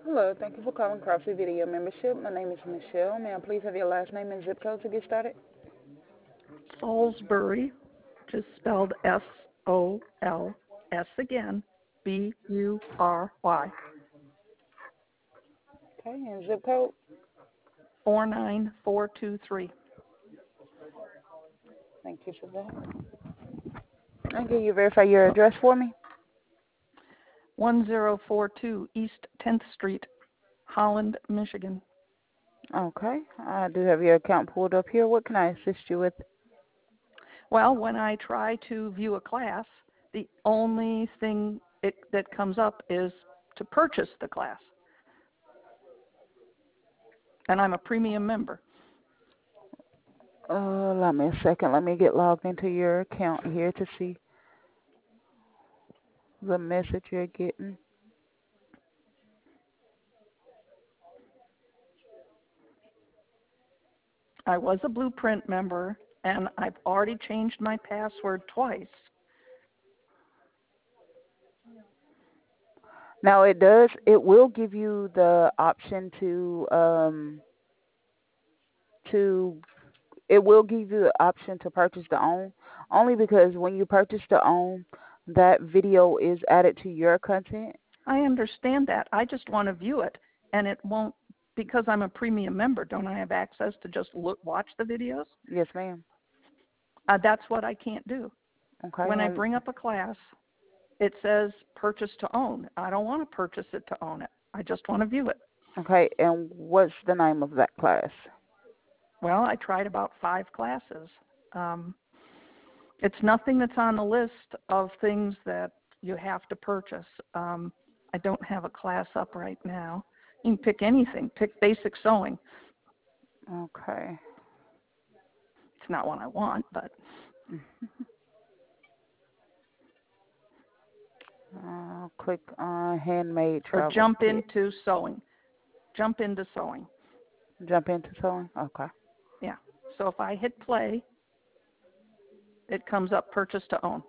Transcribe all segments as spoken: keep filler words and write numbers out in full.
Hello, thank you for calling Craftsy Video Membership. My name is Michelle. May I please have your last name and zip code to get started? Salisbury, just spelled S O L S again, B U R Y, Okay, and zip code? four nine four two three. Thank you for that. And can you verify your address for me? one zero four two East tenth Street, Holland, Michigan. Okay, I do have your account pulled up here. What can I assist you with? Well, when I try to view a class, the only thing it, that comes up is to purchase the class. And I'm a premium member. Uh, allow me a second. Let me get logged into your account here to see the message you're getting. I was a Blueprint member, and I've already changed my password twice. Now it does, it will give you the option to, um, to, it will give you the option to purchase the own, only because when you purchase the own, that video is added to your content. I understand that. I just want to view it, and it won't, because I'm a premium member, don't I have access to just look, watch the videos? Yes, ma'am. Uh, that's what I can't do. Okay. When I And, bring up a class, it says purchase to own. I don't want to purchase it to own it. I just want to view it. okay, and what's the name of that class? Well, I tried about five classes. Um, it's nothing that's on the list of things that you have to purchase. Um, I don't have a class up right now. You can pick anything. Pick basic sewing. Okay. It's not one I want, but Uh, click on handmade or travel jump kit. into sewing. Jump into sewing. Jump into sewing? Okay. Yeah. So if I hit play, it comes up purchase to own.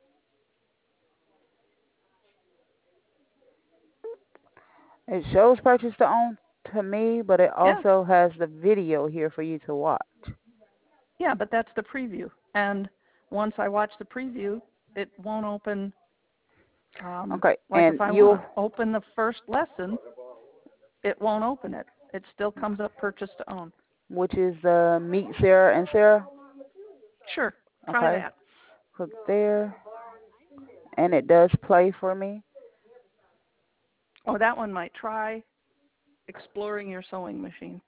It shows purchase to own to me, but it Yeah. also has the video here for you to watch. Yeah, but that's the preview. And once I watch the preview, it won't open. Um, Okay, like and if I want you'll, to open the first lesson, it won't open it. It still comes up purchase to own. which is the Meet Sarah and Sarah. Sure. Try Okay, that. click there, and it does play for me. Oh, that one might try exploring your sewing machine.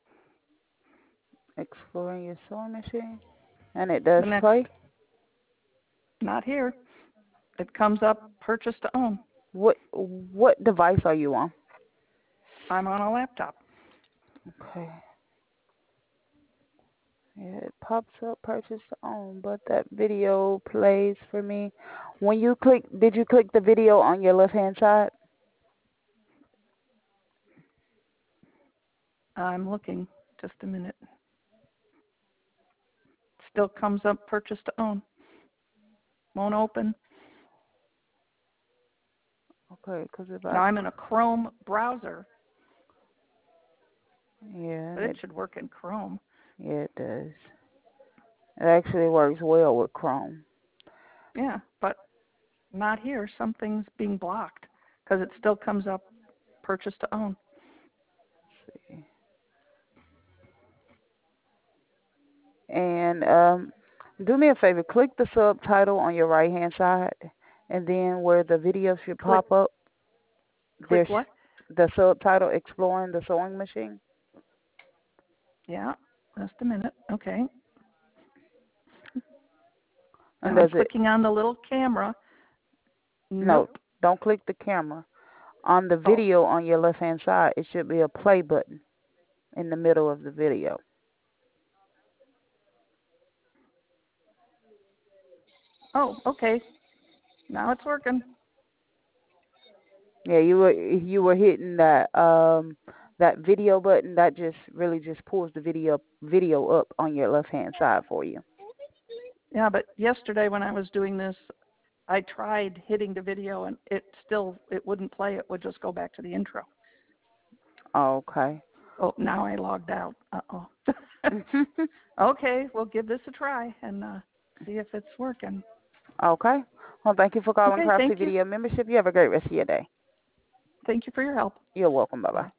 Exploring your sewing machine, and it does The next, play. not here. It comes up purchase to own. What what device are you on? I'm on a laptop. Okay. Yeah, it pops up purchase to own, but that video plays for me. When you click, did you click the video on your left hand side? I'm looking. Just a minute. Still comes up purchase to own. Won't open. Okay, because if I, Now I'm in a Chrome browser, yeah, but and it it, should work in Chrome. yeah, it does. It actually works well with Chrome. Yeah, but not here. Something's being blocked because it still comes up purchase to own. Let's see. And um, do me a favor, click the subtitle on your right hand side, and then where the video should Click, pop up, there's click what? the subtitle exploring the sewing machine. Yeah, just a minute. Okay. And Now I'm does it? clicking on the little camera. No, Nope. don't click the camera. On the Oh, video on your left hand side, it should be a play button in the middle of the video. oh, okay. Now it's working. Yeah, you were you were hitting that um that video button that just really just pulls the video video up on your left hand side for you. Yeah, but yesterday when I was doing this, I tried hitting the video and it still it wouldn't play. It would just go back to the intro. Okay. Oh, now I logged out. Uh-oh. Okay, we'll give this a try and uh, see if it's working. Okay. Well, thank you for calling Okay, Crafty thank you. Video Membership. You have a great rest of your day. Thank you for your help. You're welcome. Bye-bye. Bye.